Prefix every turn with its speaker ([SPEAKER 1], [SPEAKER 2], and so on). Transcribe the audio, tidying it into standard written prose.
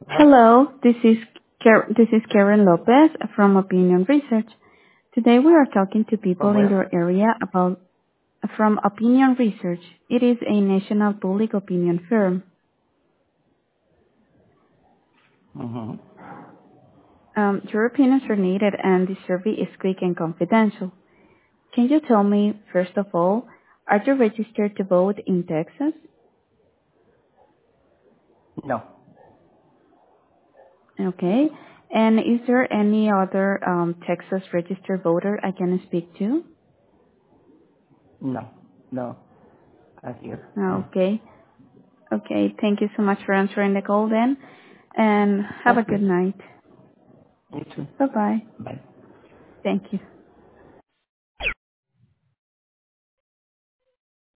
[SPEAKER 1] Hello?
[SPEAKER 2] Hello, this is Karen Lopez from Opinion Research. Today we are talking to people
[SPEAKER 1] From
[SPEAKER 2] in
[SPEAKER 1] where?
[SPEAKER 2] your area about from Opinion Research. It is a national public opinion firm.
[SPEAKER 1] Mm-hmm.
[SPEAKER 2] Your opinions are needed and the survey is quick and confidential. Can you tell me, first of all, are you registered to vote in Texas?
[SPEAKER 1] No.
[SPEAKER 2] Okay. And is there any other Texas registered voter I can speak to?
[SPEAKER 1] No. No. I hear. No.
[SPEAKER 2] Okay. Okay. Thank you so much for answering the call then, and have a
[SPEAKER 1] Okay.
[SPEAKER 2] good night.
[SPEAKER 1] You too.
[SPEAKER 2] Bye-bye.
[SPEAKER 1] Bye.
[SPEAKER 2] Thank you.